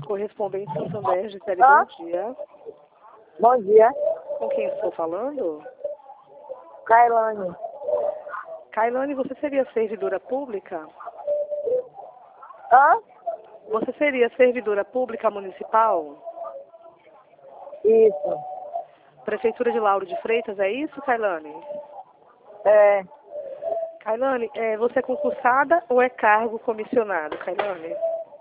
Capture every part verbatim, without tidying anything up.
Correspondente Santander, Gisele, Ah? bom dia. Bom dia. Com quem estou falando? Kailane. Kailane, você seria servidora pública? Hã? Você seria servidora pública municipal? Isso. Prefeitura de Lauro de Freitas, é isso, Kailane? É. Kailane, é, você é concursada ou é cargo comissionado, Kailane?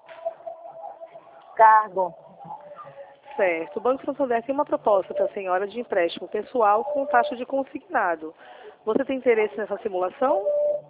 Cargo. Certo. O Banco Santander tem uma proposta para a senhora de empréstimo pessoal com taxa de consignado. Você tem interesse nessa simulação?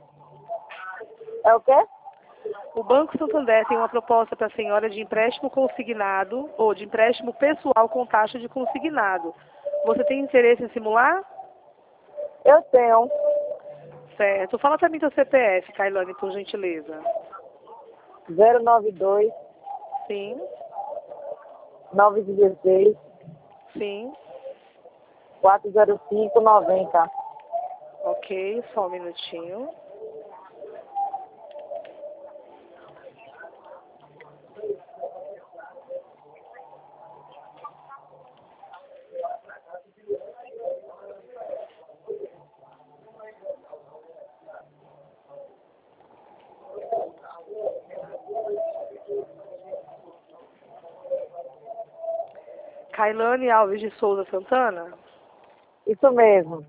É o quê? O Banco Santander tem uma proposta para a senhora de empréstimo consignado ou de empréstimo pessoal com taxa de consignado. Você tem interesse em simular? Eu tenho. Certo. Fala para mim teu C P F, Kailane, por gentileza. zero nove dois, Sim, nove um seis, sim. quatro zero cinco, noventa. Ok, só um minutinho. Kailane Alves de Souza Santana? Isso mesmo.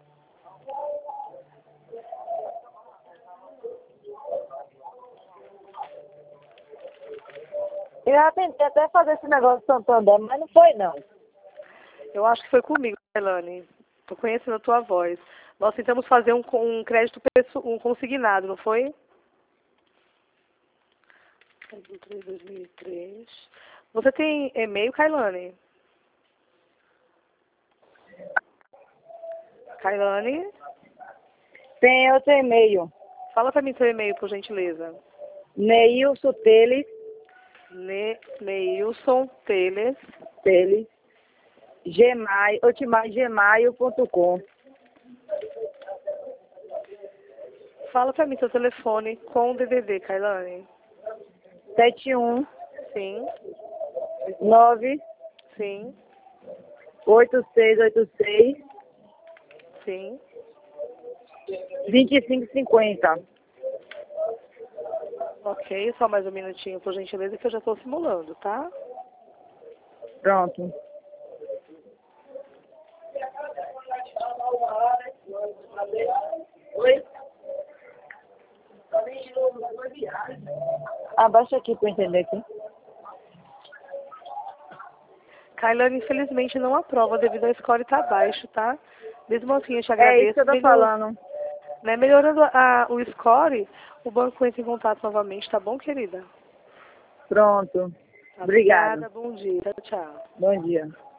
Eu já tentei até fazer esse negócio de Santander, mas não foi não. Eu acho que foi comigo, Kailane. Tô conhecendo a tua voz. Nós tentamos fazer um, um crédito pesso- um consignado, não foi? dois mil e três. Você tem e-mail, Kailane? Kailane? Tem outro e-mail. Fala para mim seu e-mail, por gentileza. Neilson Teles, Ne Neilson Teles. Teles, gmail, otimai gmail ponto com. Fala para mim seu telefone com o D D D, Kailane. sete um Sim, nove sim, oito seis oito seis, sim. vinte e cinco cinquenta. Ok, só mais um minutinho, por gentileza, que eu já estou simulando, tá? Pronto. Oi? Abaixa aqui para eu entender aqui. Kailane, infelizmente, não aprova devido ao score estar baixo, tá? Mesmo assim, eu te É agradeço. isso que eu tô Melhor- falando. né, melhorando a, o score, o banco entra em contato novamente, tá bom, querida? Pronto. Tá, Obrigada. obrigada, bom dia. Tchau, tchau. Bom dia.